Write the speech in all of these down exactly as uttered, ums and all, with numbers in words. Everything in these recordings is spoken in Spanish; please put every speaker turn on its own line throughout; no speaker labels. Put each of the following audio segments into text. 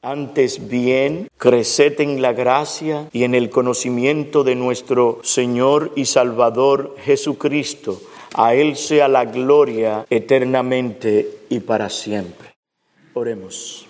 Antes bien, creced en la gracia y en el conocimiento de nuestro Señor y Salvador Jesucristo. A Él sea la gloria eternamente y para siempre. Oremos.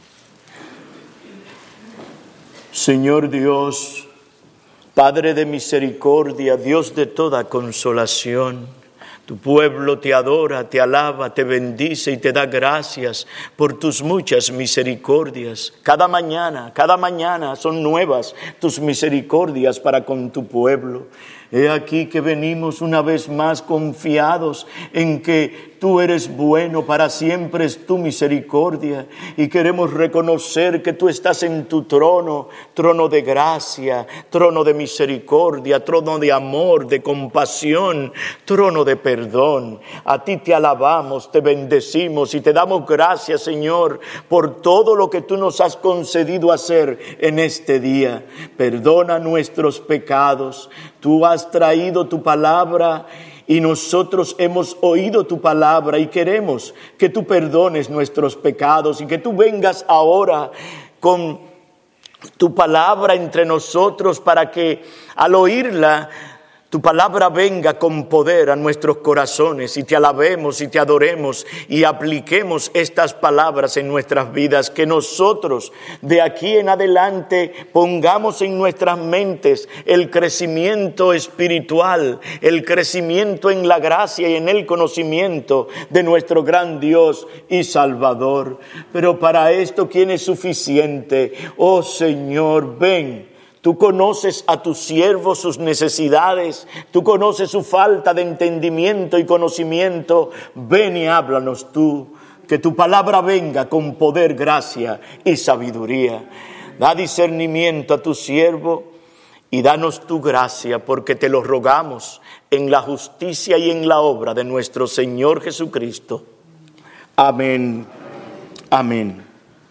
Señor Dios, Padre de misericordia, Dios de toda consolación, tu pueblo te adora, te alaba, te bendice y te da gracias por tus muchas misericordias. Cada mañana, cada mañana son nuevas tus misericordias para con tu pueblo. He aquí que venimos una vez más confiados en que tú eres bueno, para siempre es tu misericordia. Y queremos reconocer que tú estás en tu trono, trono de gracia, trono de misericordia, trono de amor, de compasión, trono de perdón. A ti te alabamos, te bendecimos y te damos gracias, Señor, por todo lo que tú nos has concedido hacer en este día. Perdona nuestros pecados. Tú has traído tu palabra y nosotros hemos oído tu palabra y queremos que tú perdones nuestros pecados y que tú vengas ahora con tu palabra entre nosotros para que al oírla tu palabra venga con poder a nuestros corazones y te alabemos y te adoremos y apliquemos estas palabras en nuestras vidas. Que nosotros de aquí en adelante pongamos en nuestras mentes el crecimiento espiritual, el crecimiento en la gracia y en el conocimiento de nuestro gran Dios y Salvador. Pero para esto, ¿quién es suficiente? Oh Señor, ven. Tú conoces a tus siervos sus necesidades, tú conoces su falta de entendimiento y conocimiento. Ven y háblanos tú, que tu palabra venga con poder, gracia y sabiduría. Da discernimiento a tu siervo y danos tu gracia, porque te lo rogamos en la justicia y en la obra de nuestro Señor Jesucristo. Amén. Amén.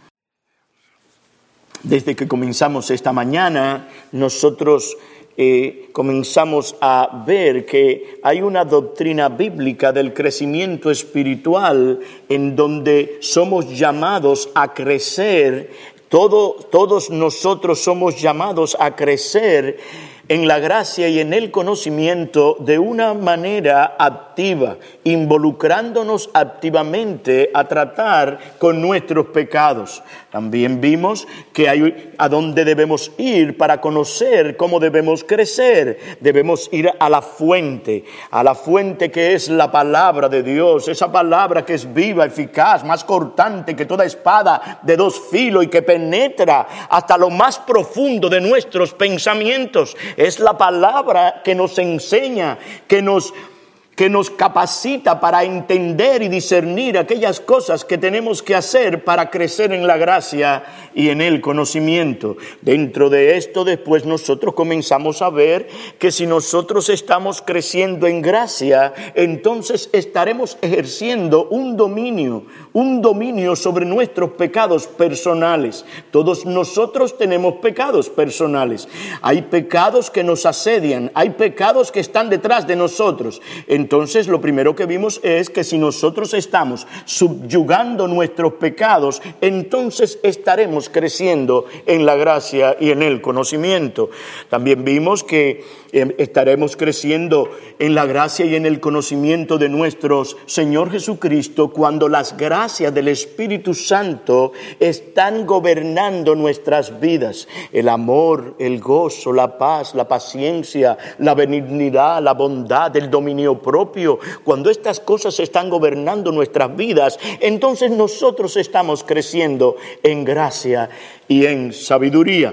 Desde que comenzamos esta mañana, nosotros eh, comenzamos a ver que hay una doctrina bíblica del crecimiento espiritual en donde somos llamados a crecer. Todo, todos nosotros somos llamados a crecer en la gracia y en el conocimiento de una manera activa, involucrándonos activamente a tratar con nuestros pecados. También vimos que hay a dónde debemos ir para conocer cómo debemos crecer. Debemos ir a la fuente, a la fuente que es la palabra de Dios, esa palabra que es viva, eficaz, más cortante que toda espada de dos filos y que penetra hasta lo más profundo de nuestros pensamientos. Es la palabra que nos enseña, que nos, que nos capacita para entender y discernir aquellas cosas que tenemos que hacer para crecer en la gracia y en el conocimiento. Dentro de esto, después nosotros comenzamos a ver que si nosotros estamos creciendo en gracia, entonces estaremos ejerciendo un dominio, un dominio sobre nuestros pecados personales. Todos nosotros tenemos pecados personales. Hay pecados que nos asedian, hay pecados que están detrás de nosotros. Entonces, lo primero que vimos es que si nosotros estamos subyugando nuestros pecados, entonces estaremos creciendo en la gracia y en el conocimiento. También vimos que eh, estaremos creciendo en la gracia y en el conocimiento de nuestro Señor Jesucristo cuando las gracias del Espíritu Santo están gobernando nuestras vidas. El amor, el gozo, la paz, la paciencia, la benignidad, la bondad, el dominio propio. Cuando estas cosas están gobernando nuestras vidas, entonces nosotros estamos creciendo en gracia y en sabiduría.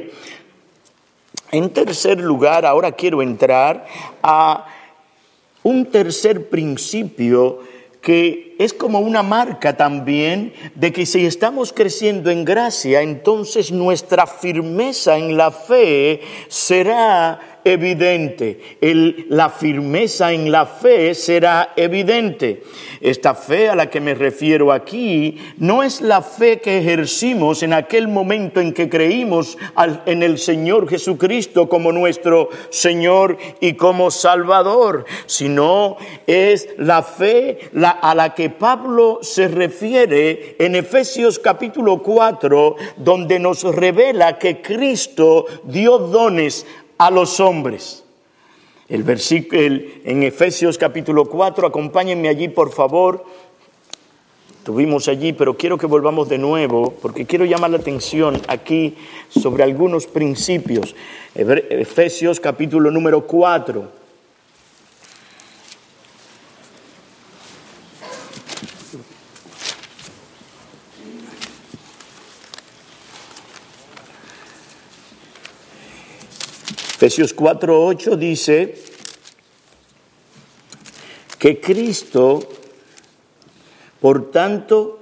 En tercer lugar, ahora quiero entrar a un tercer principio que es como una marca también de que si estamos creciendo en gracia, entonces nuestra firmeza en la fe será evidente. El, la firmeza en la fe será evidente. Esta fe a la que me refiero aquí no es la fe que ejercimos en aquel momento en que creímos al, en el Señor Jesucristo como nuestro Señor y como Salvador, sino es la fe la, a la que Pablo se refiere en Efesios capítulo cuatro, donde nos revela que Cristo dio dones a los hombres. El versículo en Efesios capítulo cuatro, acompáñenme allí por favor. Estuvimos allí, pero quiero que volvamos de nuevo, porque quiero llamar la atención aquí sobre algunos principios. Efesios capítulo número cuatro. Efesios cuatro ocho dice que Cristo, por tanto,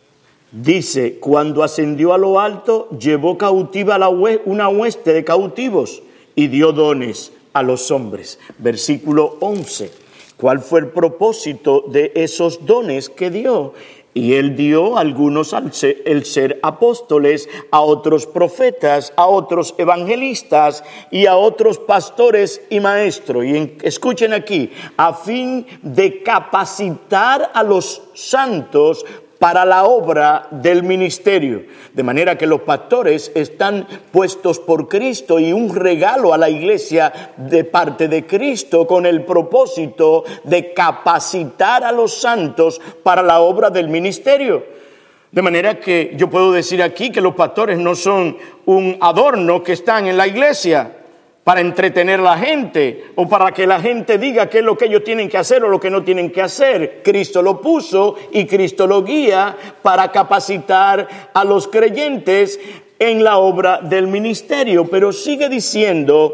dice, cuando ascendió a lo alto, llevó cautiva la hue- una hueste de cautivos y dio dones a los hombres. Versículo once. ¿Cuál fue el propósito de esos dones que dio? Y él dio a algunos al ser, el ser apóstoles, a otros profetas, a otros evangelistas y a otros pastores y maestros. Y en, escuchen aquí, a fin de capacitar a los santos para la obra del ministerio. De manera que los pastores están puestos por Cristo y un regalo a la iglesia de parte de Cristo con el propósito de capacitar a los santos para la obra del ministerio. De manera que yo puedo decir aquí que los pastores no son un adorno que están en la iglesia para entretener a la gente o para que la gente diga qué es lo que ellos tienen que hacer o lo que no tienen que hacer. Cristo lo puso y Cristo lo guía para capacitar a los creyentes en la obra del ministerio. Pero sigue diciendo,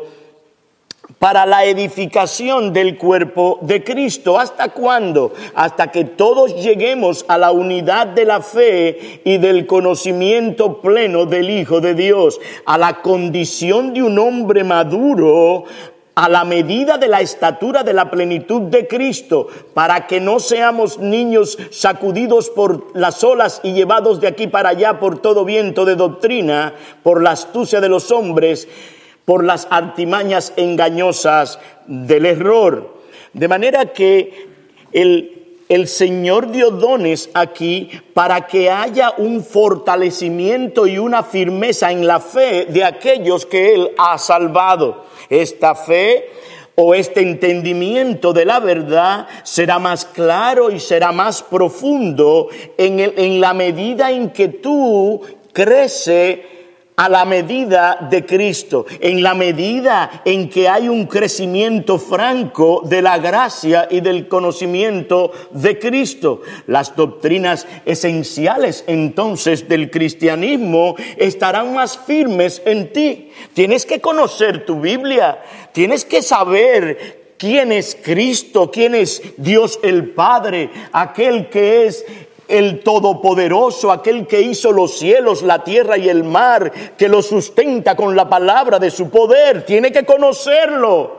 para la edificación del cuerpo de Cristo. ¿Hasta cuándo? Hasta que todos lleguemos a la unidad de la fe y del conocimiento pleno del Hijo de Dios, a la condición de un hombre maduro, a la medida de la estatura de la plenitud de Cristo, para que no seamos niños sacudidos por las olas y llevados de aquí para allá por todo viento de doctrina, por la astucia de los hombres, por las artimañas engañosas del error. De manera que el, el Señor dio dones aquí para que haya un fortalecimiento y una firmeza en la fe de aquellos que Él ha salvado. Esta fe o este entendimiento de la verdad será más claro y será más profundo en, el, en la medida en que tú creces a la medida de Cristo, en la medida en que hay un crecimiento franco de la gracia y del conocimiento de Cristo. Las doctrinas esenciales entonces del cristianismo estarán más firmes en ti. Tienes que conocer tu Biblia, tienes que saber quién es Cristo, quién es Dios el Padre, aquel que es el Todopoderoso, aquel que hizo los cielos, la tierra y el mar, que lo sustenta con la palabra de su poder. Tiene que conocerlo.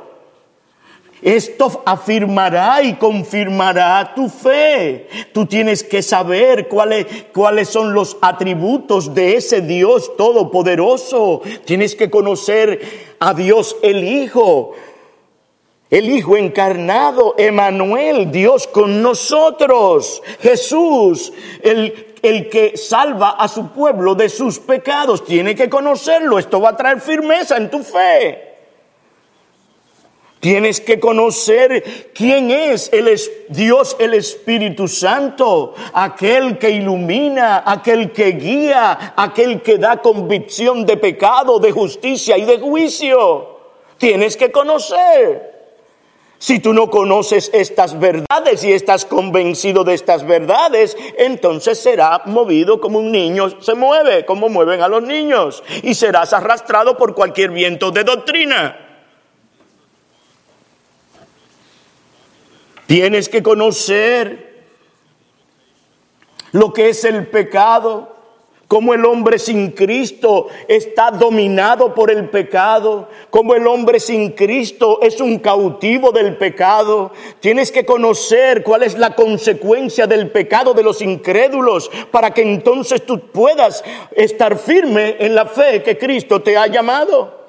Esto afirmará y confirmará tu fe. Tú tienes que saber cuáles, cuáles son los atributos de ese Dios todopoderoso. Tienes que conocer a Dios el Hijo, el Hijo encarnado, Emmanuel, Dios con nosotros, Jesús, el, el que salva a su pueblo de sus pecados. Tiene que conocerlo. Esto va a traer firmeza en tu fe. Tienes que conocer quién es el Dios, el Espíritu Santo, aquel que ilumina, aquel que guía, aquel que da convicción de pecado, de justicia y de juicio. Tienes que conocer. Si tú no conoces estas verdades y estás convencido de estas verdades, entonces serás movido como un niño se mueve, como mueven a los niños, y serás arrastrado por cualquier viento de doctrina. Tienes que conocer lo que es el pecado Cómo el hombre sin Cristo está dominado por el pecado. Cómo el hombre sin Cristo es un cautivo del pecado. Tienes que conocer cuál es la consecuencia del pecado de los incrédulos para que entonces tú puedas estar firme en la fe que Cristo te ha llamado.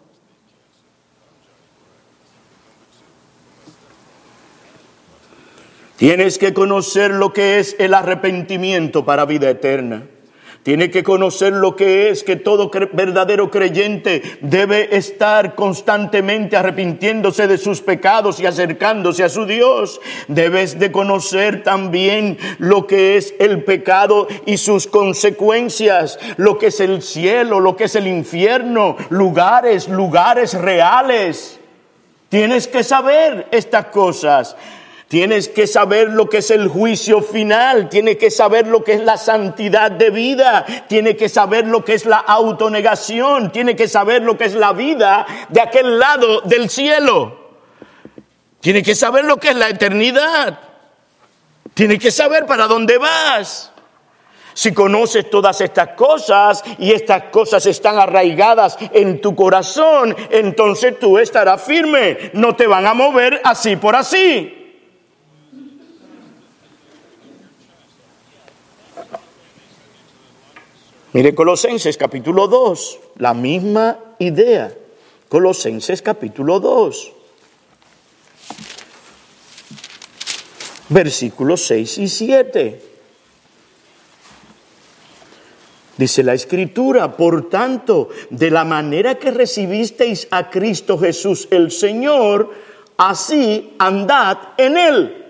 Tienes que conocer lo que es el arrepentimiento para vida eterna. Tiene que conocer lo que es que todo cre- verdadero creyente debe estar constantemente arrepintiéndose de sus pecados y acercándose a su Dios. Debes de conocer también lo que es el pecado y sus consecuencias, lo que es el cielo, lo que es el infierno, lugares, lugares reales. Tienes que saber estas cosas. Tienes que saber lo que es el juicio final, tienes que saber lo que es la santidad de vida, tienes que saber lo que es la autonegación, tienes que saber lo que es la vida de aquel lado del cielo. Tienes que saber lo que es la eternidad. Tienes que saber para dónde vas. Si conoces todas estas cosas y estas cosas están arraigadas en tu corazón, entonces tú estarás firme, no te van a mover así por así. Mire Colosenses capítulo dos, la misma idea. Colosenses capítulo dos, versículos seis y siete. Dice la Escritura: por tanto, de la manera que recibisteis a Cristo Jesús el Señor, así andad en Él.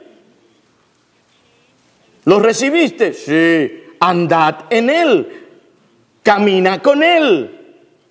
¿Lo recibiste? Sí. Andad en Él. Camina con Él.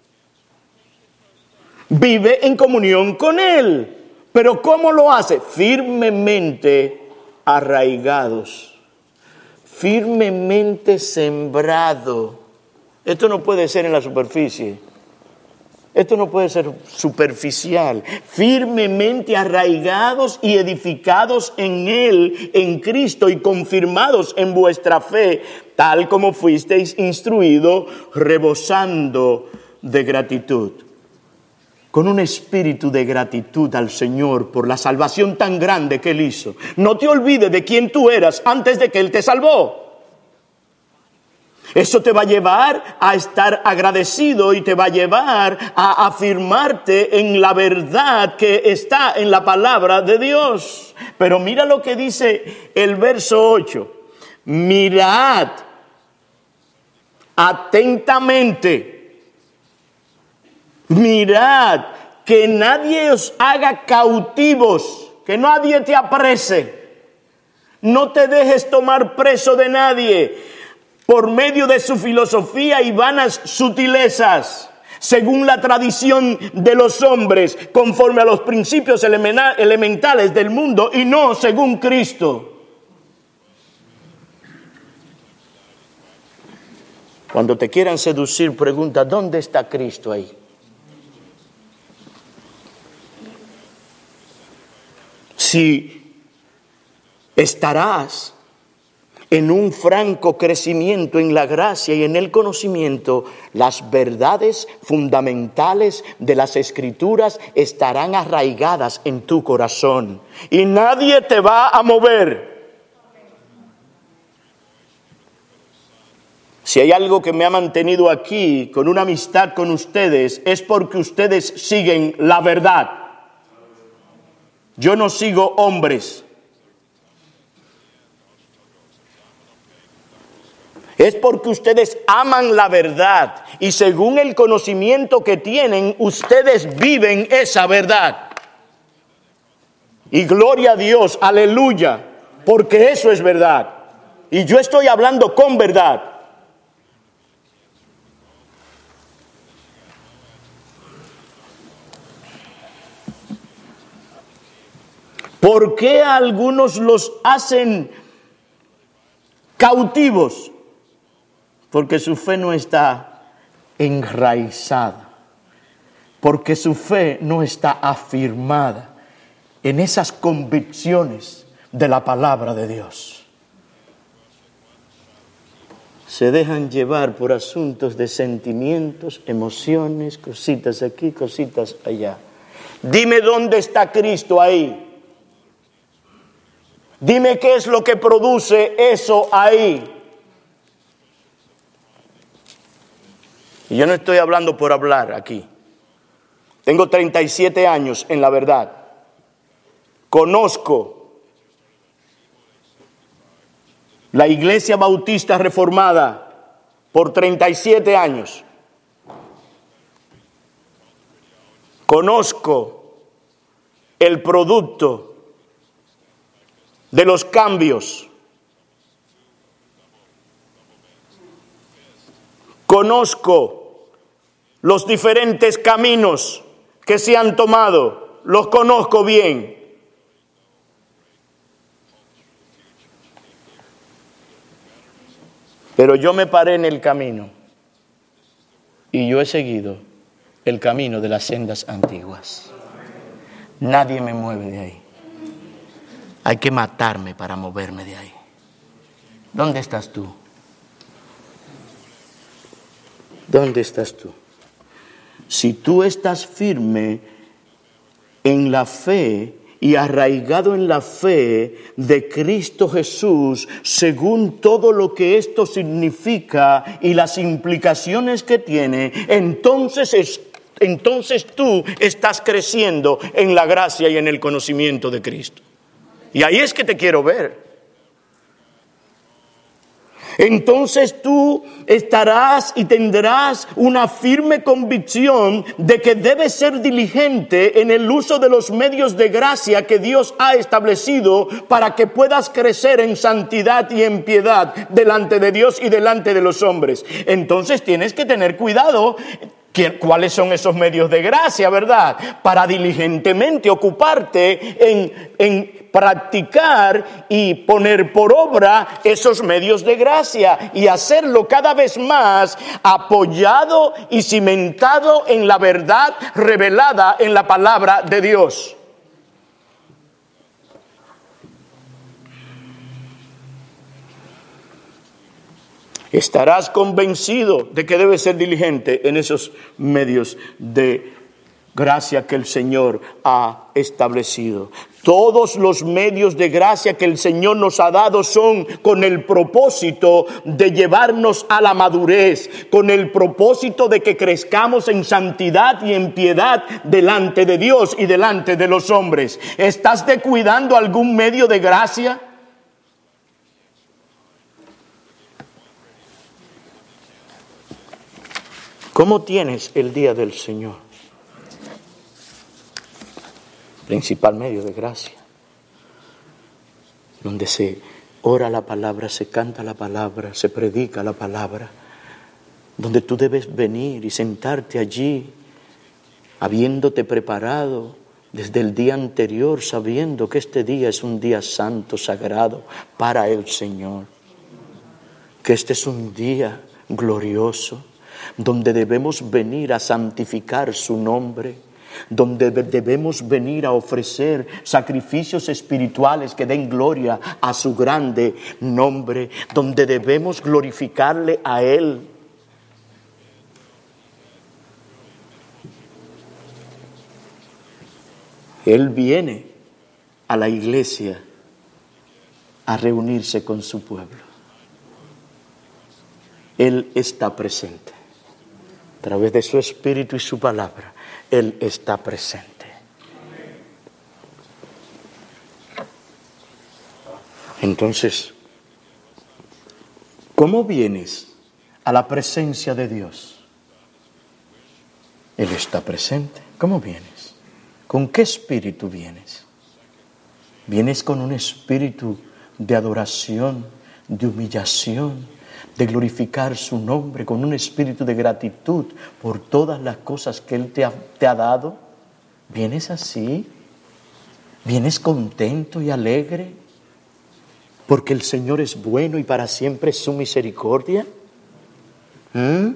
Vive en comunión con Él. Pero ¿cómo lo hace? Firmemente arraigados. Firmemente sembrado. Esto no puede ser en la superficie. Esto no puede ser superficial. Firmemente arraigados y edificados en Él, en Cristo, y confirmados en vuestra fe, tal como fuisteis instruidos, rebosando de gratitud. Con un espíritu de gratitud al Señor por la salvación tan grande que Él hizo. No te olvides de quién tú eras antes de que Él te salvó. Eso te va a llevar a estar agradecido y te va a llevar a afirmarte en la verdad que está en la palabra de Dios. Pero mira lo que dice el verso ocho. Mirad atentamente. Mirad que nadie os haga cautivos, que nadie te aprese. No te dejes tomar preso de nadie por medio de su filosofía y vanas sutilezas, según la tradición de los hombres, conforme a los principios elementales del mundo, y no según Cristo. Cuando te quieran seducir, pregunta: ¿dónde está Cristo ahí? Si estarás en un franco crecimiento en la gracia y en el conocimiento, las verdades fundamentales de las Escrituras estarán arraigadas en tu corazón y nadie te va a mover. Si hay algo que me ha mantenido aquí con una amistad con ustedes, es porque ustedes siguen la verdad. Yo no sigo hombres. Es porque ustedes aman la verdad y según el conocimiento que tienen, ustedes viven esa verdad. Y gloria a Dios, aleluya, porque eso es verdad. Y yo estoy hablando con verdad. ¿Por qué a algunos los hacen cautivos? Porque su fe no está enraizada, porque su fe no está afirmada en esas convicciones de la palabra de Dios. se dejan llevar por asuntos de sentimientos, emociones, cositas aquí, cositas allá. Dime dónde está Cristo ahí. Dime qué es lo que produce eso ahí. Y yo no estoy hablando por hablar aquí. Tengo treinta y siete años en la verdad. Conozco la Iglesia Bautista Reformada por treinta y siete años. Conozco el producto de los cambios. Conozco los diferentes caminos que se han tomado. Los conozco bien. Pero yo me paré en el camino y yo he seguido el camino de las sendas antiguas. Nadie me mueve de ahí. Hay que matarme para moverme de ahí. ¿Dónde estás tú? ¿Dónde estás tú? Si tú estás firme en la fe y arraigado en la fe de Cristo Jesús, según todo lo que esto significa y las implicaciones que tiene, entonces, es, entonces tú estás creciendo en la gracia y en el conocimiento de Cristo. Y ahí es que te quiero ver. Entonces tú estarás y tendrás una firme convicción de que debes ser diligente en el uso de los medios de gracia que Dios ha establecido para que puedas crecer en santidad y en piedad delante de Dios y delante de los hombres. Entonces tienes que tener cuidado. ¿Cuáles son esos medios de gracia, verdad? Para diligentemente ocuparte en, en practicar y poner por obra esos medios de gracia y hacerlo cada vez más apoyado y cimentado en la verdad revelada en la palabra de Dios. Estarás convencido de que debes ser diligente en esos medios de gracia que el Señor ha establecido. Todos los medios de gracia que el Señor nos ha dado son con el propósito de llevarnos a la madurez, con el propósito de que crezcamos en santidad y en piedad delante de Dios y delante de los hombres. ¿Estás descuidando algún medio de gracia? ¿Cómo tienes el día del Señor? Principal medio de gracia, donde se ora la palabra, se canta la palabra, se predica la palabra, donde tú debes venir y sentarte allí, habiéndote preparado desde el día anterior, sabiendo que este día es un día santo, sagrado para el Señor, que este es un día glorioso, donde debemos venir a santificar su nombre, donde debemos venir a ofrecer sacrificios espirituales que den gloria a su grande nombre, donde debemos glorificarle a Él. Él viene a la iglesia a reunirse con su pueblo. Él está presente. A través de su espíritu y su palabra, Él está presente. Entonces, ¿cómo vienes a la presencia de Dios? Él está presente. ¿Cómo vienes? ¿Con qué espíritu vienes? ¿Vienes con un espíritu de adoración, de humillación, de glorificar su nombre, con un espíritu de gratitud por todas las cosas que Él te ha, te ha dado? ¿Vienes así? ¿Vienes contento y alegre? Porque el Señor es bueno y para siempre es su misericordia. ¿Mm?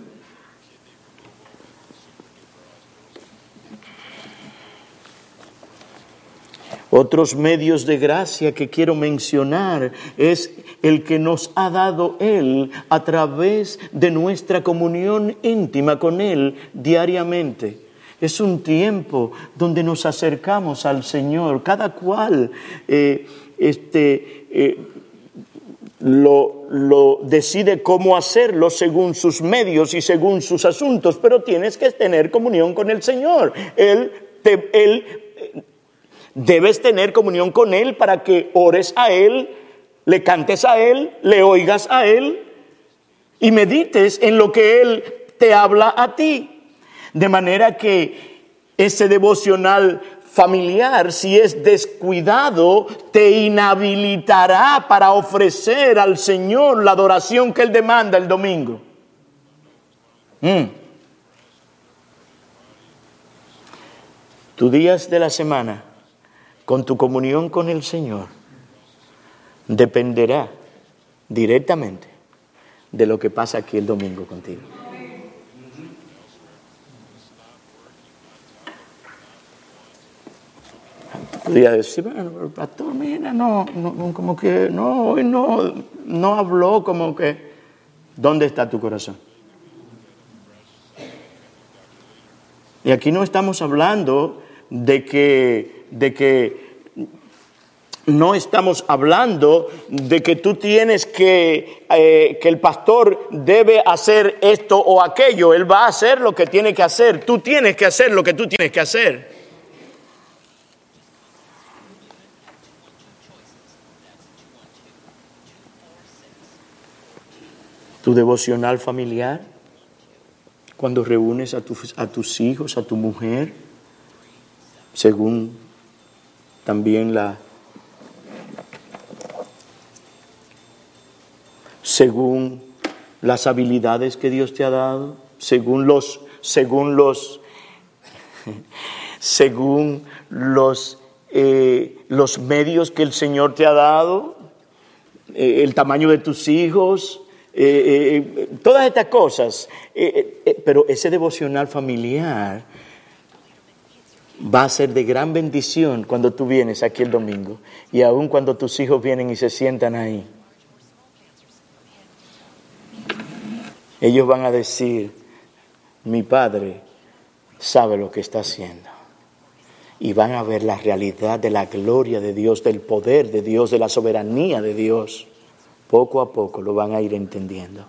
Otros medios de gracia que quiero mencionar es el que nos ha dado Él a través de nuestra comunión íntima con Él diariamente. Es un tiempo donde nos acercamos al Señor, cada cual eh, este, eh, lo, lo decide cómo hacerlo según sus medios y según sus asuntos, pero tienes que tener comunión con el Señor. Él te, Él Debes tener comunión con Él para que ores a Él, le cantes a Él, le oigas a Él y medites en lo que Él te habla a ti. De manera que ese devocional familiar, si es descuidado, te inhabilitará para ofrecer al Señor la adoración que Él demanda el domingo. Mm. Tus días de la semana con tu comunión con el Señor dependerá directamente de lo que pasa aquí el domingo contigo. Podría decir, bueno, el pastor, mira, no, no, como que no, hoy no, no habló, como que, ¿dónde está tu corazón? Y aquí no estamos hablando de que, de que, no estamos hablando de que tú tienes que, eh, que el pastor debe hacer esto o aquello. Él va a hacer lo que tiene que hacer. Tú tienes que hacer lo que tú tienes que hacer. Tu devocional familiar, cuando reúnes a tus, a tus hijos, a tu mujer, según también la según las habilidades que Dios te ha dado, según los según los según los eh, los medios que el Señor te ha dado, eh, el tamaño de tus hijos, eh, eh, todas estas cosas, eh, eh, pero ese devocional familiar va a ser de gran bendición cuando tú vienes aquí el domingo y aun cuando tus hijos vienen y se sientan ahí. Ellos van a decir, mi padre sabe lo que está haciendo. Y van a ver la realidad de la gloria de Dios, del poder de Dios, de la soberanía de Dios. Poco a poco lo van a ir entendiendo.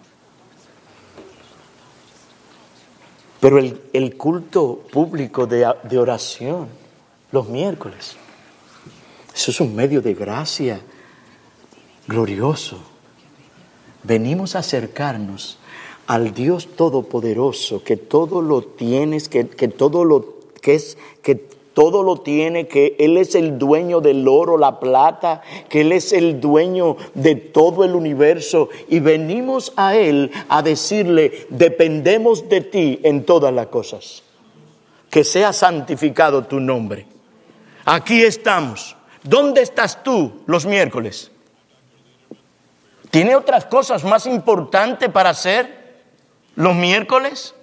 Pero el, el culto público de, de oración, los miércoles, eso es un medio de gracia glorioso. Venimos a acercarnos al Dios Todopoderoso, que todo lo tienes, que, que todo lo que es, que todo lo tiene, que Él es el dueño del oro, la plata, que Él es el dueño de todo el universo, y venimos a Él a decirle, dependemos de ti en todas las cosas. Que sea santificado tu nombre. Aquí estamos. ¿Dónde estás tú los miércoles? ¿Tiene otras cosas más importantes para hacer los miércoles?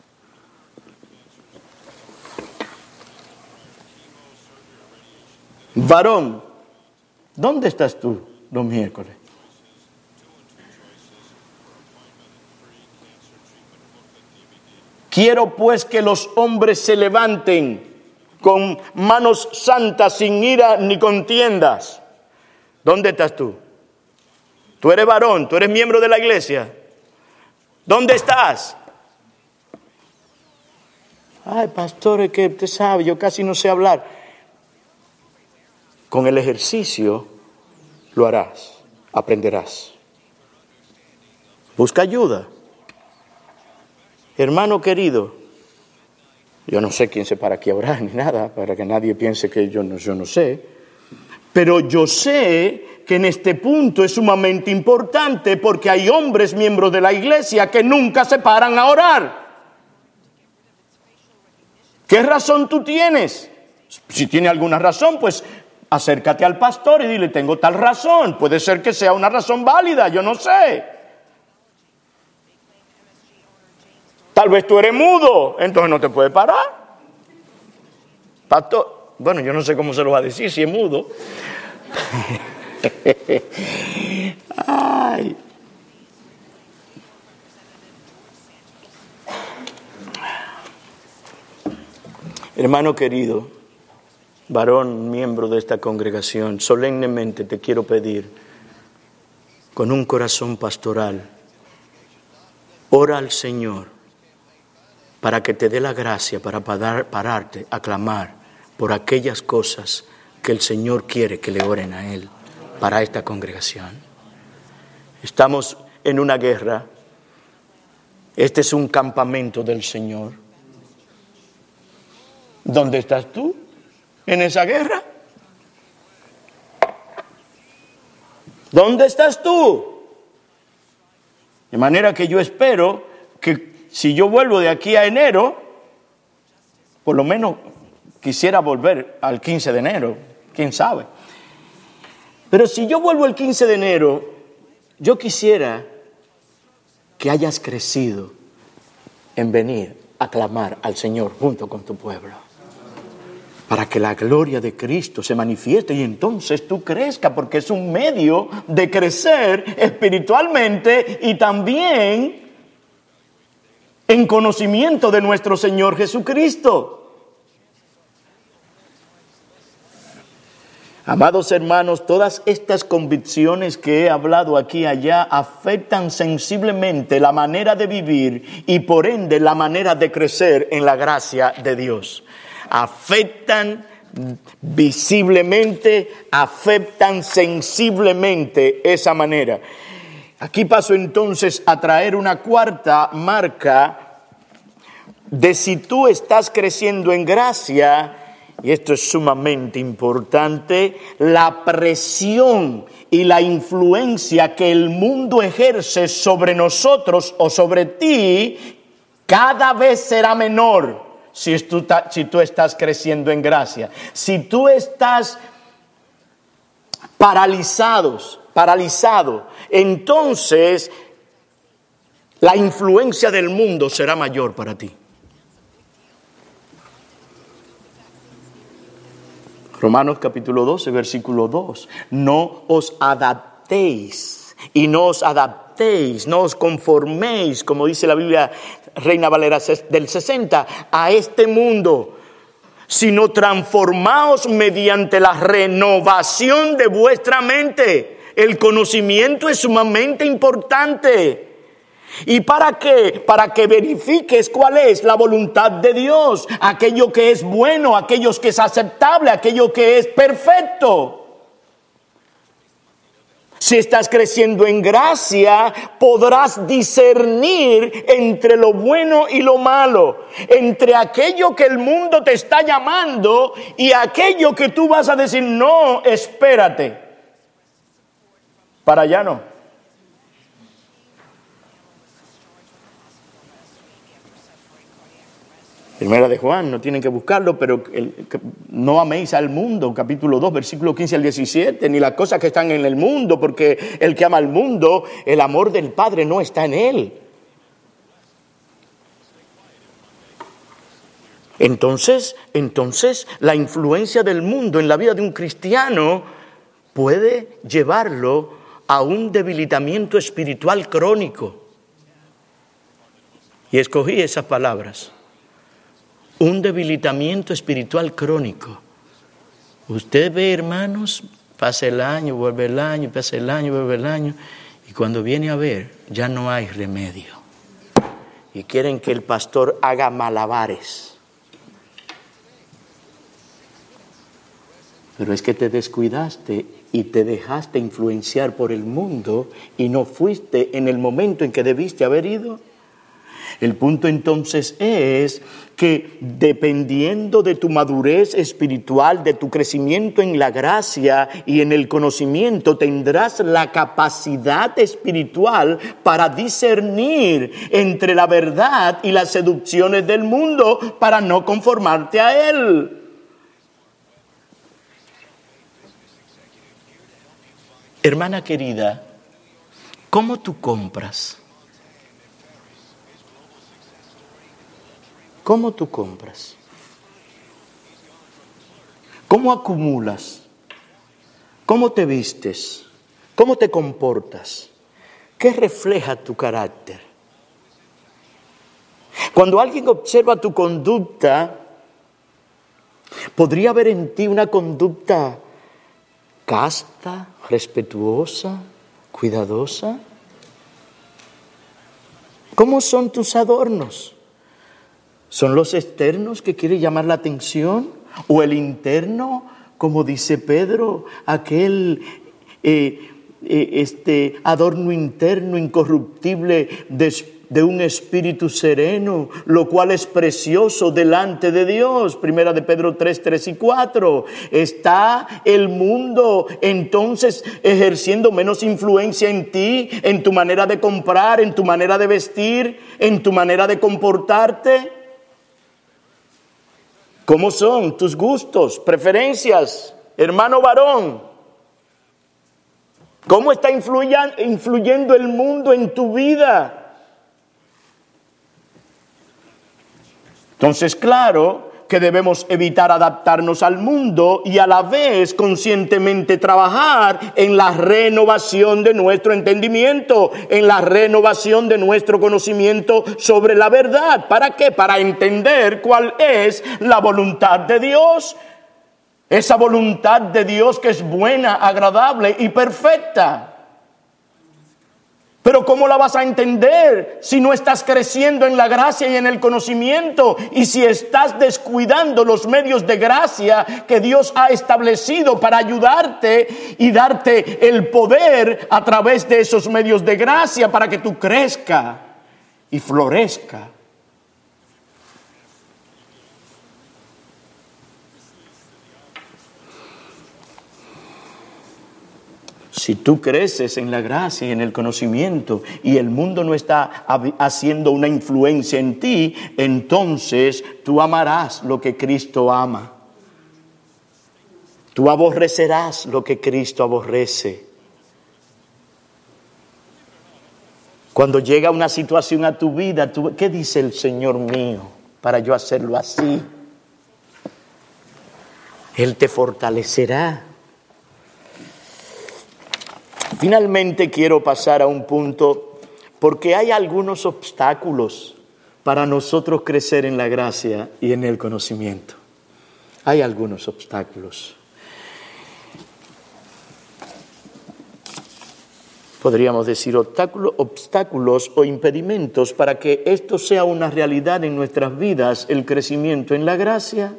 Varón, ¿dónde estás tú los miércoles? Quiero pues que los hombres se levanten con manos santas, sin ira ni contiendas. ¿Dónde estás tú? Tú eres varón, tú eres miembro de la iglesia. ¿Dónde estás? Ay, pastor, es que usted sabe, yo casi no sé hablar. Con el ejercicio lo harás, aprenderás. Busca ayuda. Hermano querido, yo no sé quién se para aquí a orar ni nada, para que nadie piense que yo no, yo no sé. Pero yo sé que en este punto es sumamente importante porque hay hombres miembros de la iglesia que nunca se paran a orar. ¿Qué razón tú tienes? Si tiene alguna razón, pues acércate al pastor y dile, tengo tal razón. Puede ser que sea una razón válida, yo no sé. Tal vez tú eres mudo, entonces no te puedes parar. Pastor, Bueno, yo no sé cómo se lo va a decir si es mudo. Ay. Hermano querido, varón, miembro de esta congregación, solemnemente te quiero pedir, con un corazón pastoral, ora al Señor para que te dé la gracia para parar, pararte a clamar por aquellas cosas que el Señor quiere que le oren a Él para esta congregación. Estamos en una guerra. Este es un campamento del Señor. ¿Dónde estás tú en esa guerra? ¿Dónde estás tú? De manera que yo espero que si yo vuelvo de aquí a enero, por lo menos quisiera volver al quince de enero, quién sabe. Pero si yo vuelvo el quince de enero, yo quisiera que hayas crecido en venir a clamar al Señor junto con tu pueblo, para que la gloria de Cristo se manifieste y entonces tú crezcas, porque es un medio de crecer espiritualmente y también en conocimiento de nuestro Señor Jesucristo. Amados hermanos, todas estas convicciones que he hablado aquí y allá afectan sensiblemente la manera de vivir y por ende la manera de crecer en la gracia de Dios. Afectan visiblemente, afectan sensiblemente esa manera. Aquí paso entonces a traer una cuarta marca de si tú estás creciendo en gracia, y esto es sumamente importante, la presión y la influencia que el mundo ejerce sobre nosotros o sobre ti cada vez será menor. Si tú, si tú estás creciendo en gracia, si tú estás paralizados, paralizado, entonces la influencia del mundo será mayor para ti. Romanos capítulo doce, versículo dos. No os adaptéis y no os adaptéis, no os conforméis, como dice la Biblia Reina Valera del sesenta, a este mundo, sino transformaos mediante la renovación de vuestra mente. El conocimiento es sumamente importante. ¿Y para qué? Para que verifiques cuál es la voluntad de Dios, aquello que es bueno, aquello que es aceptable, aquello que es perfecto. Si estás creciendo en gracia, podrás discernir entre lo bueno y lo malo, entre aquello que el mundo te está llamando y aquello que tú vas a decir, no, espérate, para allá no. Primera de Juan, no tienen que buscarlo, pero el, no améis al mundo, capítulo dos, versículo quince al diecisiete, ni las cosas que están en el mundo, porque el que ama al mundo, el amor del Padre no está en él. Entonces, entonces, la influencia del mundo en la vida de un cristiano puede llevarlo a un debilitamiento espiritual crónico. Y escogí esas palabras. Un debilitamiento espiritual crónico. Usted ve, hermanos, pasa el año, vuelve el año, pasa el año, vuelve el año, y cuando viene a ver, ya no hay remedio. Y quieren que el pastor haga malabares. Pero es que te descuidaste y te dejaste influenciar por el mundo y no fuiste en el momento en que debiste haber ido. El punto entonces es que dependiendo de tu madurez espiritual, de tu crecimiento en la gracia y en el conocimiento, tendrás la capacidad espiritual para discernir entre la verdad y las seducciones del mundo para no conformarte a él. Hermana querida, ¿cómo tú compras? ¿Cómo tú compras? ¿Cómo acumulas? ¿Cómo te vistes? ¿Cómo te comportas? ¿Qué refleja tu carácter? Cuando alguien observa tu conducta, podría ver en ti una conducta casta, respetuosa, cuidadosa. ¿Cómo son tus adornos? ¿Son los externos que quieren llamar la atención? ¿O el interno, como dice Pedro, aquel eh, eh, este adorno interno incorruptible de, de un espíritu sereno, lo cual es precioso delante de Dios? Primera de Pedro tres, tres y cuatro. ¿Está el mundo entonces ejerciendo menos influencia en ti, en tu manera de comprar, en tu manera de vestir, en tu manera de comportarte? ¿Cómo son tus gustos, preferencias, hermano varón? ¿Cómo está influyendo el mundo en tu vida? Entonces, claro que debemos evitar adaptarnos al mundo y a la vez conscientemente trabajar en la renovación de nuestro entendimiento, en la renovación de nuestro conocimiento sobre la verdad. ¿Para qué? Para entender cuál es la voluntad de Dios. Esa voluntad de Dios que es buena, agradable y perfecta. Pero ¿cómo la vas a entender si no estás creciendo en la gracia y en el conocimiento? Y si estás descuidando los medios de gracia que Dios ha establecido para ayudarte y darte el poder a través de esos medios de gracia para que tú crezca y florezca. Si tú creces en la gracia y en el conocimiento y el mundo no está haciendo una influencia en ti, entonces tú amarás lo que Cristo ama. Tú aborrecerás lo que Cristo aborrece. Cuando llega una situación a tu vida, tú, ¿qué dice el Señor mío para yo hacerlo así? Él te fortalecerá. Finalmente quiero pasar a un punto, porque hay algunos obstáculos para nosotros crecer en la gracia y en el conocimiento. Hay algunos obstáculos. Podríamos decir obstáculos, obstáculos o impedimentos para que esto sea una realidad en nuestras vidas, el crecimiento en la gracia.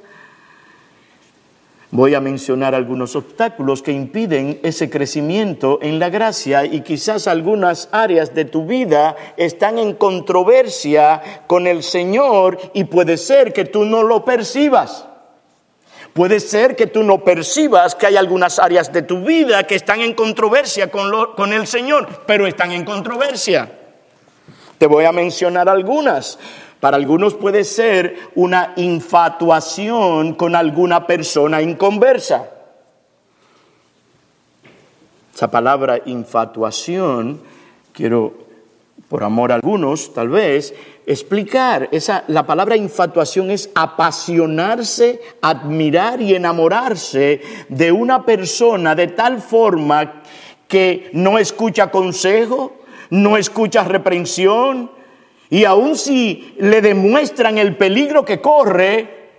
Voy a mencionar algunos obstáculos que impiden ese crecimiento en la gracia, y quizás algunas áreas de tu vida están en controversia con el Señor y puede ser que tú no lo percibas. Puede ser que tú no percibas que hay algunas áreas de tu vida que están en controversia con, lo, con el Señor, pero están en controversia. Te voy a mencionar algunas. Para algunos puede ser una infatuación con alguna persona inconversa. Esa palabra infatuación, quiero, por amor a algunos, tal vez, explicar. Esa, la palabra infatuación es apasionarse, admirar y enamorarse de una persona de tal forma que no escucha consejo, no escucha reprensión. Y aun si le demuestran el peligro que corre,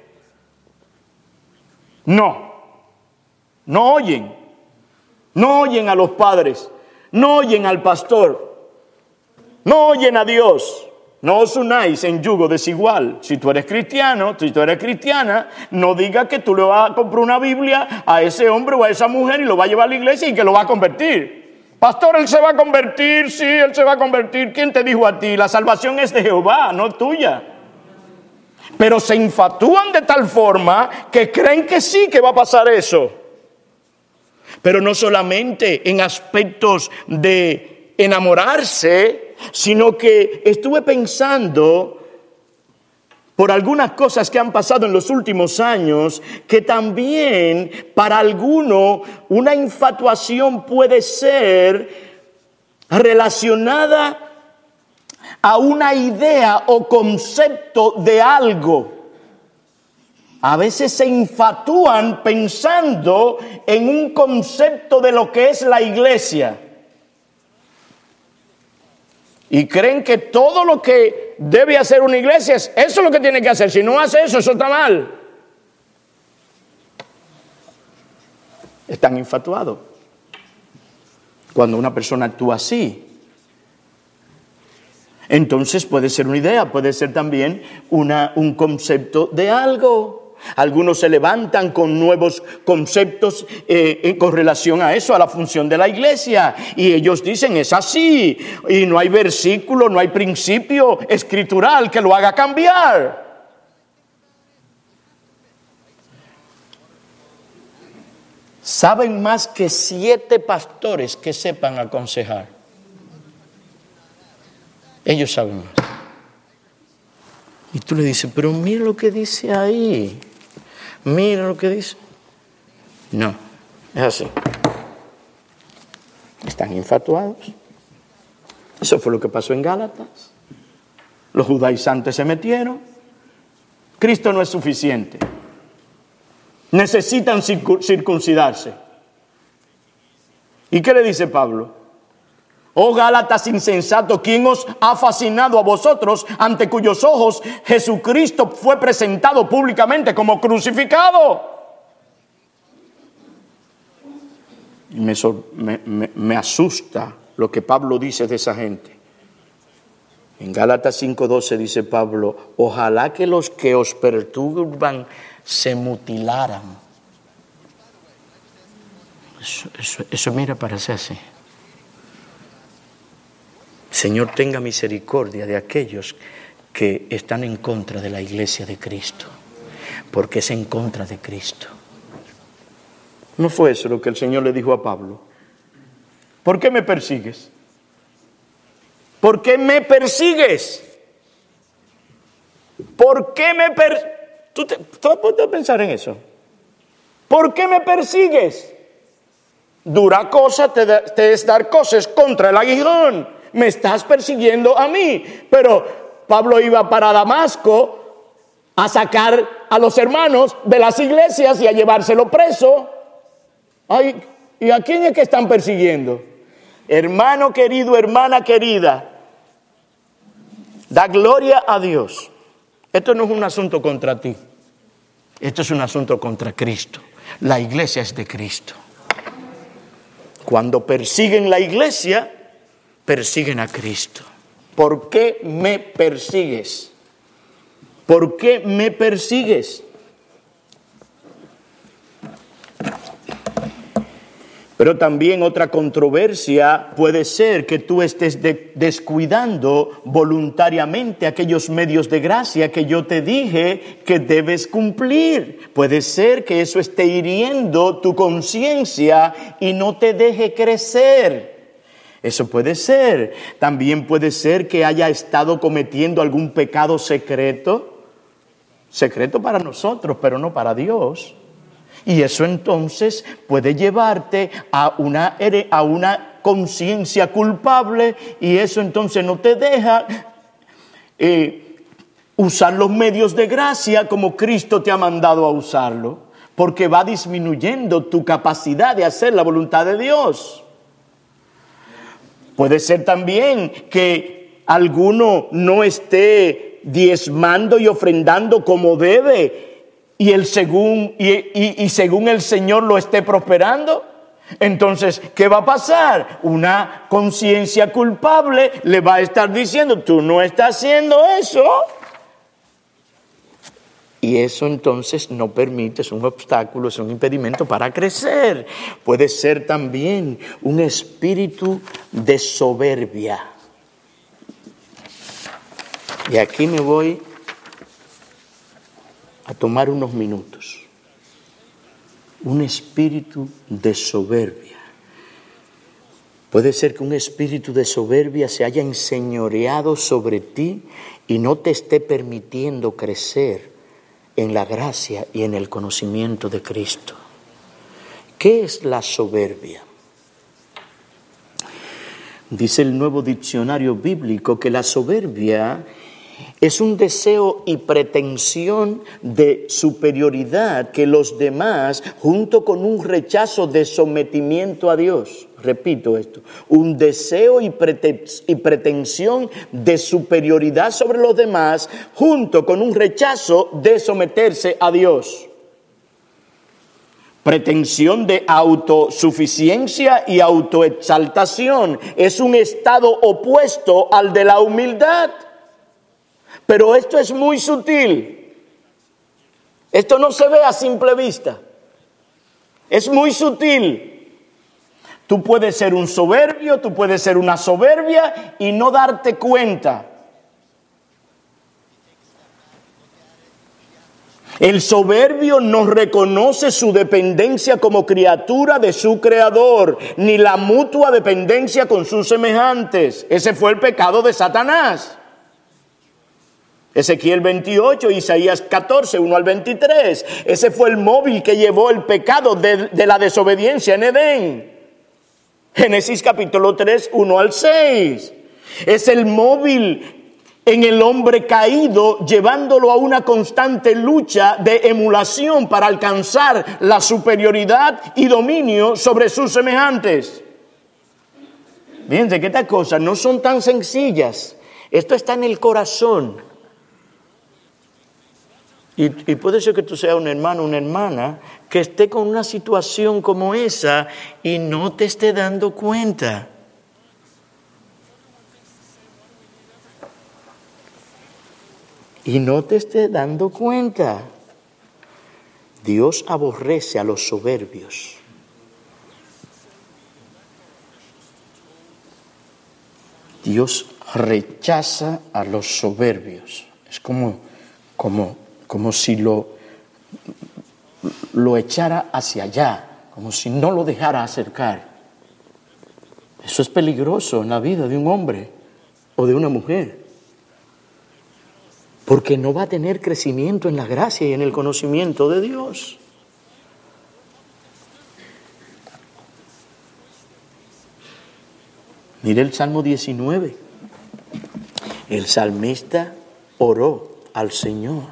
no, no oyen, no oyen a los padres, no oyen al pastor, no oyen a Dios. No os unáis en yugo desigual. Si tú eres cristiano, si tú eres cristiana, no digas que tú le vas a comprar una Biblia a ese hombre o a esa mujer y lo va a llevar a la iglesia y que lo va a convertir. Pastor, él se va a convertir, sí, él se va a convertir. ¿Quién te dijo a ti? La salvación es de Jehová, no tuya. Pero se infatúan de tal forma que creen que sí, que va a pasar eso. Pero no solamente en aspectos de enamorarse, sino que estuve pensando por algunas cosas que han pasado en los últimos años, que también para alguno una infatuación puede ser relacionada a una idea o concepto de algo. a veces se infatúan pensando en un concepto de lo que es la iglesia. Y creen que todo lo que debe hacer una iglesia es eso lo que tiene que hacer. Si no hace eso, eso está mal. Están infatuados. Cuando una persona actúa así, entonces puede ser una idea, puede ser también una, un concepto de algo. Algunos se levantan con nuevos conceptos eh, con relación a eso, a la función de la iglesia. Y ellos dicen, es así. Y no hay versículo, no hay principio escritural que lo haga cambiar. Saben más que siete pastores que sepan aconsejar. Ellos saben más. Y tú le dices, pero mira lo que dice ahí. Mira lo que dice. No, es así. Están infatuados. Eso fue lo que pasó en Gálatas. Los judaizantes se metieron. Cristo no es suficiente. Necesitan circuncidarse. ¿Y qué le dice Pablo? Oh Gálatas insensatos, ¿quién os ha fascinado a vosotros, ante cuyos ojos Jesucristo fue presentado públicamente como crucificado? Y me, me, me, me asusta lo que Pablo dice de esa gente. En Gálatas cinco doce dice Pablo, ojalá que los que os perturban se mutilaran. Eso, eso, eso mira, parece así. Señor, tenga misericordia de aquellos que están en contra de la iglesia de Cristo, porque es en contra de Cristo. ¿No fue eso lo que el Señor le dijo a Pablo? ¿Por qué me persigues? ¿Por qué me persigues? ¿Por qué me persigues? ¿Tú te, tú puedes pensar en eso? ¿Por qué me persigues? Dura cosa te, da, te es dar cosas contra el aguijón. Me estás persiguiendo a mí. Pero Pablo iba para Damasco a sacar a los hermanos de las iglesias y a llevárselo preso. Ay, ¿y a quién es que están persiguiendo? Hermano querido, hermana querida, da gloria a Dios. Esto no es un asunto contra ti. Esto es un asunto contra Cristo. La iglesia es de Cristo. Cuando persiguen la iglesia, persiguen a Cristo. ¿Por qué me persigues? ¿Por qué me persigues? Pero también otra controversia puede ser que tú estés de- descuidando voluntariamente aquellos medios de gracia que yo te dije que debes cumplir. Puede ser que eso esté hiriendo tu conciencia y no te deje crecer. Eso puede ser. También puede ser que haya estado cometiendo algún pecado secreto. Secreto para nosotros, pero no para Dios. Y eso entonces puede llevarte a una, a una conciencia culpable, y eso entonces no te deja eh, usar los medios de gracia como Cristo te ha mandado a usarlo, porque va disminuyendo tu capacidad de hacer la voluntad de Dios. Puede ser también que alguno no esté diezmando y ofrendando como debe, y, el según, y, y, y según el Señor lo esté prosperando. Entonces, ¿qué va a pasar? Una conciencia culpable le va a estar diciendo, tú no estás haciendo eso. Y eso entonces no permite, es un obstáculo, es un impedimento para crecer. Puede ser también un espíritu de soberbia. Y aquí me voy a tomar unos minutos. Un espíritu de soberbia. Puede ser que un espíritu de soberbia se haya enseñoreado sobre ti y no te esté permitiendo crecer en la gracia y en el conocimiento de Cristo. ¿Qué es la soberbia? Dice el Nuevo Diccionario Bíblico que la soberbia Es un deseo y pretensión de superioridad que los demás, junto con un rechazo de sometimiento a Dios. Repito esto, un deseo y, prete- y pretensión de superioridad sobre los demás, junto con un rechazo de someterse a Dios. Pretensión de autosuficiencia y autoexaltación es un estado opuesto al de la humildad. Pero esto es muy sutil. Esto no se ve a simple vista. Es muy sutil. Tú puedes ser un soberbio, tú puedes ser una soberbia y no darte cuenta. El soberbio no reconoce su dependencia como criatura de su creador, ni la mutua dependencia con sus semejantes. Ese fue el pecado de Satanás. Ezequiel veintiocho, Isaías catorce, uno al veintitrés. Ese fue el móvil que llevó el pecado de, de la desobediencia en Edén. Génesis capítulo tres, uno al seis. Es el móvil en el hombre caído, llevándolo a una constante lucha de emulación para alcanzar la superioridad y dominio sobre sus semejantes. Fíjense que estas cosas no son tan sencillas. Esto está en el corazón. Y, y puede ser que tú seas un hermano, una hermana, que esté con una situación como esa y no te esté dando cuenta. Y no te esté dando cuenta. Dios aborrece a los soberbios. Dios rechaza a los soberbios. Es como, como, como si lo, lo echara hacia allá, como si no lo dejara acercar. Eso es peligroso en la vida de un hombre o de una mujer. Porque no va a tener crecimiento en la gracia y en el conocimiento de Dios. Mire el Salmo diecinueve. El salmista oró al Señor.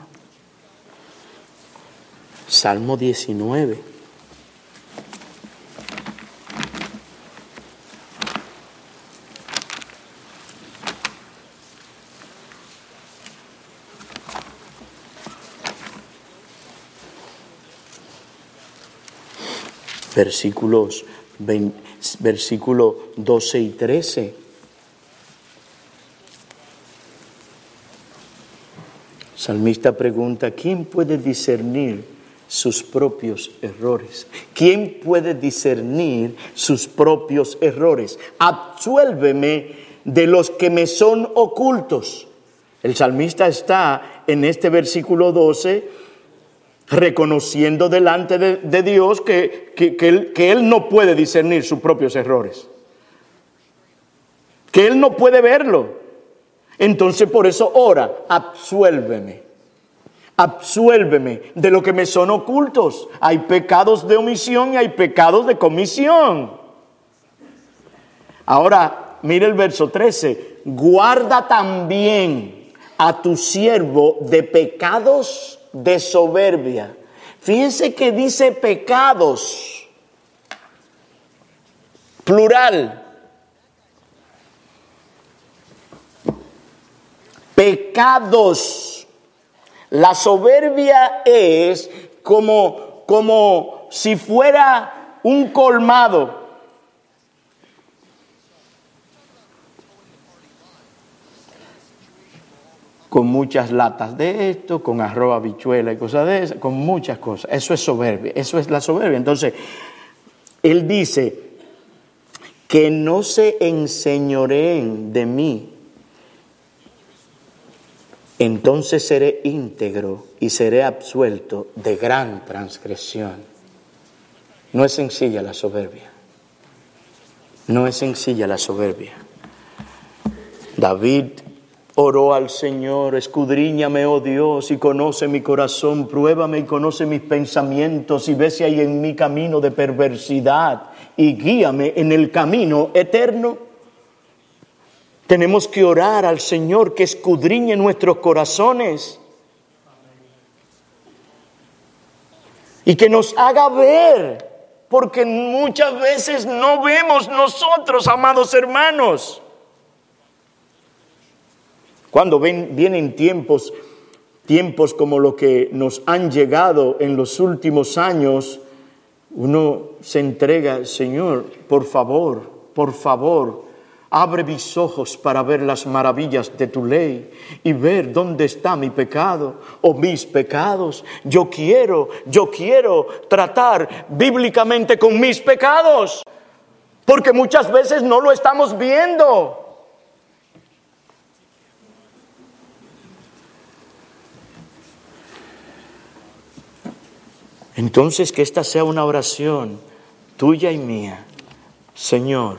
Salmo diecinueve. Versículos veinte, versículo doce y trece. El salmista pregunta: ¿quién puede discernir sus propios errores? ¿Quién puede discernir sus propios errores? Absuélveme de los que me son ocultos. El salmista está en este versículo doce reconociendo delante de, de Dios que, que, que, él, que él no puede discernir sus propios errores, que él no puede verlo. Entonces por eso ora: absuélveme, absuélveme de lo que me son ocultos. Hay pecados de omisión y hay pecados de comisión. Ahora mire el verso trece: guarda también a tu siervo de pecados de soberbia. Fíjense que dice pecados, plural. Pecados. La soberbia es como, como si fuera un colmado. Con muchas latas de esto, con arroz, habichuela y cosas de esas, con muchas cosas. Eso es soberbia, eso es la soberbia. Entonces, él dice: que no se enseñoreen de mí, entonces seré íntegro y seré absuelto de gran transgresión. No es sencilla la soberbia. No es sencilla la soberbia. David oró al Señor: escudriñame, oh Dios, y conoce mi corazón, pruébame y conoce mis pensamientos, y ve si hay en mi camino de perversidad, y guíame en el camino eterno. Tenemos que orar al Señor que escudriñe nuestros corazones y que nos haga ver, porque muchas veces no vemos nosotros, amados hermanos. Cuando ven, vienen tiempos, tiempos como lo que nos han llegado en los últimos años, uno se entrega, Señor, por favor, por favor, abre mis ojos para ver las maravillas de tu ley y ver dónde está mi pecado o mis pecados. Yo quiero, yo quiero tratar bíblicamente con mis pecados, porque muchas veces no lo estamos viendo. Entonces, que esta sea una oración tuya y mía. Señor,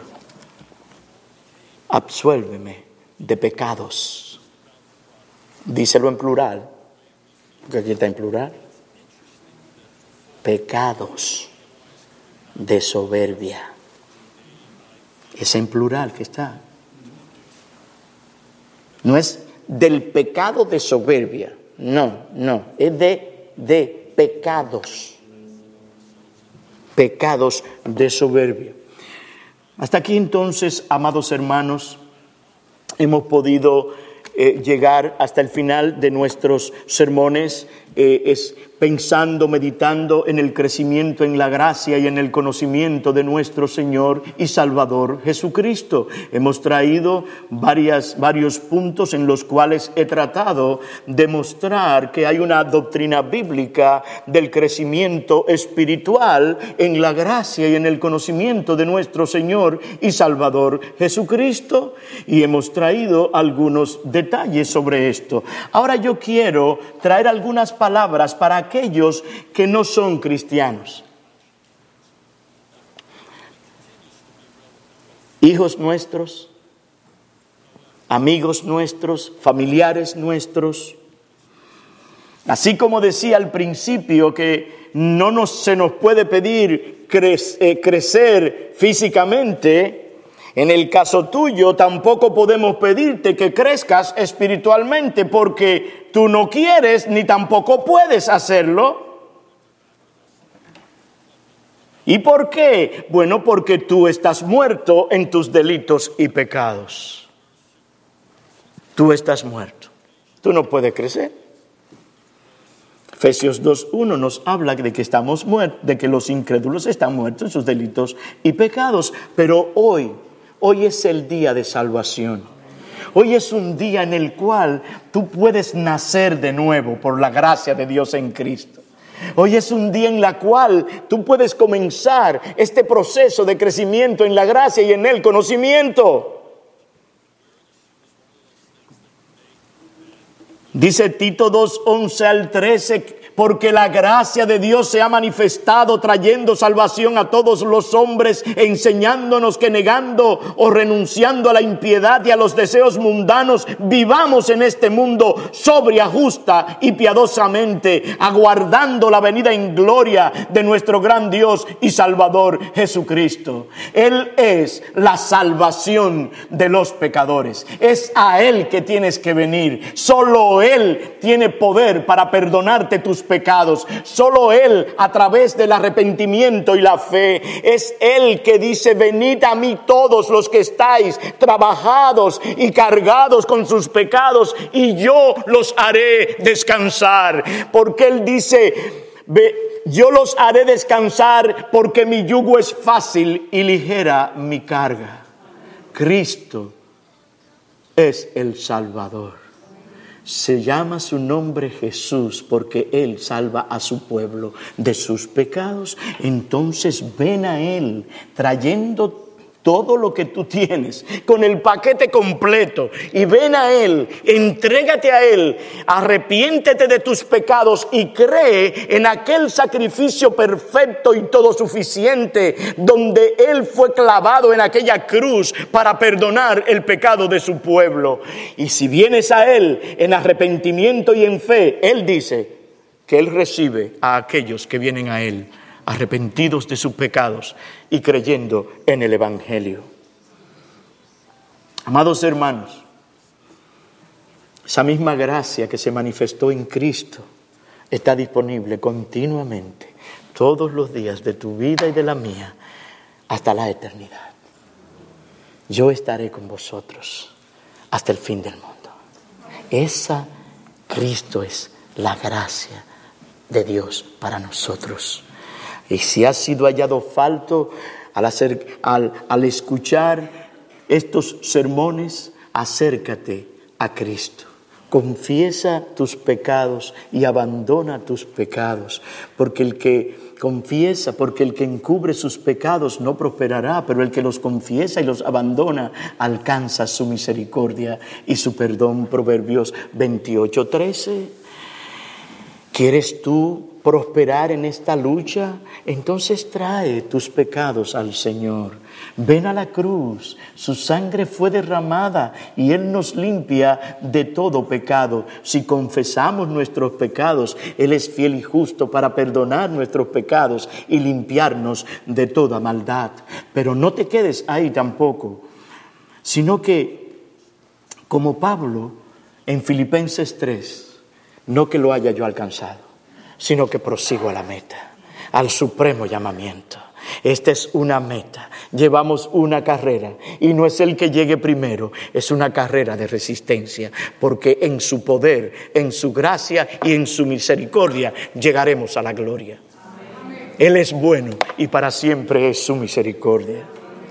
absuélveme de pecados. Díselo en plural, porque aquí está en plural. Pecados de soberbia. Es en plural que está. No es del pecado de soberbia. No, no. Es de, de pecados. Pecados de soberbia. Hasta aquí entonces, amados hermanos, hemos podido eh, llegar hasta el final de nuestros sermones, eh, es pensando, meditando en el crecimiento en la gracia y en el conocimiento de nuestro Señor y Salvador Jesucristo. Hemos traído varias, varios puntos en los cuales he tratado de mostrar que hay una doctrina bíblica del crecimiento espiritual en la gracia y en el conocimiento de nuestro Señor y Salvador Jesucristo, y hemos traído algunos detalles sobre esto. Ahora yo quiero traer algunas palabras para aquellos que no son cristianos. Hijos nuestros, amigos nuestros, familiares nuestros. Así como decía al principio que no nos, se nos puede pedir cre- eh, crecer físicamente, en el caso tuyo tampoco podemos pedirte que crezcas espiritualmente, porque tú no quieres ni tampoco puedes hacerlo. ¿Y por qué? Bueno, porque tú estás muerto en tus delitos y pecados. Tú estás muerto. Tú no puedes crecer. Efesios dos uno nos habla de que estamos muertos, de que los incrédulos están muertos en sus delitos y pecados. Pero hoy, hoy es el día de salvación. Hoy es un día en el cual tú puedes nacer de nuevo por la gracia de Dios en Cristo. Hoy es un día en el cual tú puedes comenzar este proceso de crecimiento en la gracia y en el conocimiento. Dice Tito dos, once al trece, porque la gracia de Dios se ha manifestado trayendo salvación a todos los hombres, enseñándonos que negando o renunciando a la impiedad y a los deseos mundanos, vivamos en este mundo sobria, justa y piadosamente, aguardando la venida en gloria de nuestro gran Dios y Salvador Jesucristo. Él es la salvación de los pecadores. Es a Él que tienes que venir. Solo Él tiene poder para perdonarte tus pecados. Solo Él, a través del arrepentimiento y la fe, es Él que dice: venid a mí todos los que estáis trabajados y cargados con sus pecados, y yo los haré descansar. Porque Él dice: ve, yo los haré descansar, porque mi yugo es fácil y ligera mi carga. Cristo es el Salvador. Se llama su nombre Jesús porque Él salva a su pueblo de sus pecados. Entonces ven a Él trayendo todo lo que tú tienes, con el paquete completo, y ven a Él, entrégate a Él, arrepiéntete de tus pecados y cree en aquel sacrificio perfecto y todo suficiente, donde Él fue clavado en aquella cruz para perdonar el pecado de su pueblo. Y si vienes a Él en arrepentimiento y en fe, Él dice que Él recibe a aquellos que vienen a Él arrepentidos de sus pecados y creyendo en el Evangelio. Amados hermanos, esa misma gracia que se manifestó en Cristo está disponible continuamente, todos los días de tu vida y de la mía, hasta la eternidad. Yo estaré con vosotros hasta el fin del mundo. Esa Cristo es la gracia de Dios para nosotros. Y si has sido hallado falto al, hacer, al, al escuchar estos sermones, acércate a Cristo. Confiesa tus pecados y abandona tus pecados, porque el que confiesa, porque el que encubre sus pecados no prosperará, pero el que los confiesa y los abandona alcanza su misericordia y su perdón. Proverbios veintiocho trece. ¿Quieres tú prosperar en esta lucha? Entonces trae tus pecados al Señor. Ven a la cruz, su sangre fue derramada y Él nos limpia de todo pecado. Si confesamos nuestros pecados, Él es fiel y justo para perdonar nuestros pecados y limpiarnos de toda maldad. Pero no te quedes ahí tampoco, sino que, como Pablo en Filipenses tres, no que lo haya yo alcanzado, sino que prosigo a la meta, al supremo llamamiento. Esta es una meta, llevamos una carrera y no es el que llegue primero, es una carrera de resistencia, porque en su poder, en su gracia y en su misericordia llegaremos a la gloria. Él es bueno y para siempre es su misericordia.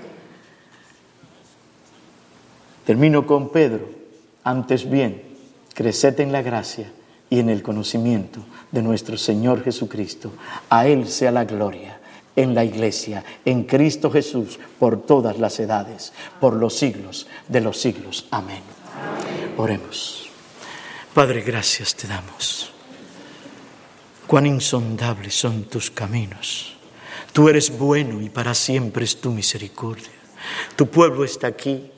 Termino con Pedro. Antes bien, creced en la gracia y en el conocimiento de nuestro Señor Jesucristo. A Él sea la gloria en la iglesia, en Cristo Jesús, por todas las edades, por los siglos de los siglos. Amén. Amén. Oremos. Padre, gracias te damos. Cuán insondables son tus caminos. Tú eres bueno y para siempre es tu misericordia. Tu pueblo está aquí.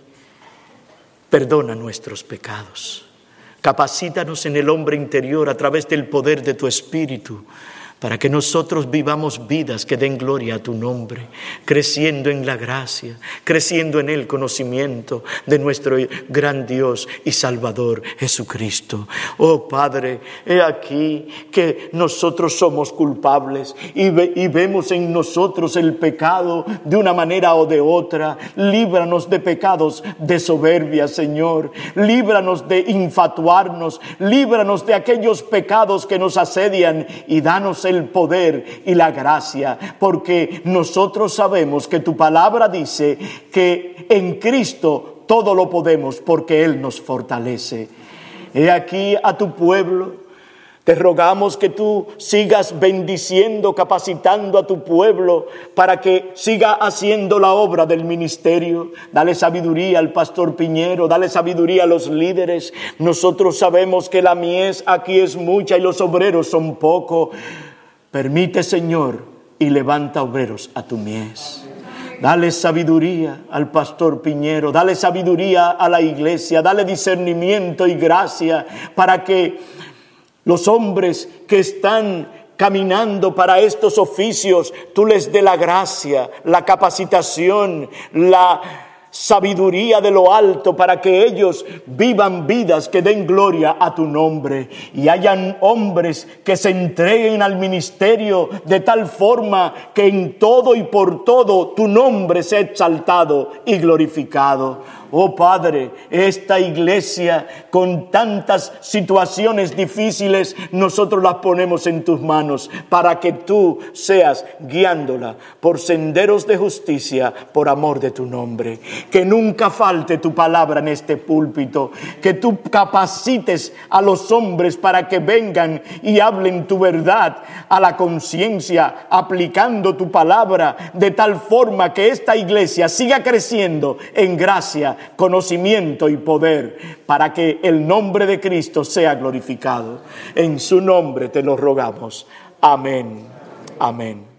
Perdona nuestros pecados. Capacítanos en el hombre interior a través del poder de tu Espíritu, para que nosotros vivamos vidas que den gloria a tu nombre, creciendo en la gracia, creciendo en el conocimiento de nuestro gran Dios y Salvador Jesucristo. Oh Padre, he aquí que nosotros somos culpables y, ve, y vemos en nosotros el pecado de una manera o de otra. Líbranos de pecados de soberbia, Señor. Líbranos de infatuarnos, líbranos de aquellos pecados que nos asedian y danos el el poder y la gracia, porque nosotros sabemos que tu palabra dice que en Cristo todo lo podemos porque Él nos fortalece. He aquí a tu pueblo. Te rogamos que tú sigas bendiciendo, capacitando a tu pueblo para que siga haciendo la obra del ministerio. Dale sabiduría al pastor Piñero, dale sabiduría a los líderes. Nosotros sabemos que la mies aquí es mucha y los obreros son pocos. Permite, Señor, y levanta obreros a tu mies. Dale sabiduría al pastor Piñero, dale sabiduría a la iglesia, dale discernimiento y gracia para que los hombres que están caminando para estos oficios, tú les dé la gracia, la capacitación, la sabiduría de lo alto para que ellos vivan vidas que den gloria a tu nombre y hayan hombres que se entreguen al ministerio de tal forma que en todo y por todo tu nombre sea exaltado y glorificado. Oh Padre, esta iglesia con tantas situaciones difíciles, nosotros las ponemos en tus manos para que tú seas guiándola por senderos de justicia por amor de tu nombre. Que nunca falte tu palabra en este púlpito, que tú capacites a los hombres para que vengan y hablen tu verdad a la conciencia, aplicando tu palabra de tal forma que esta iglesia siga creciendo en gracia, conocimiento y poder, para que el nombre de Cristo sea glorificado. En su nombre te lo rogamos. Amén. Amén.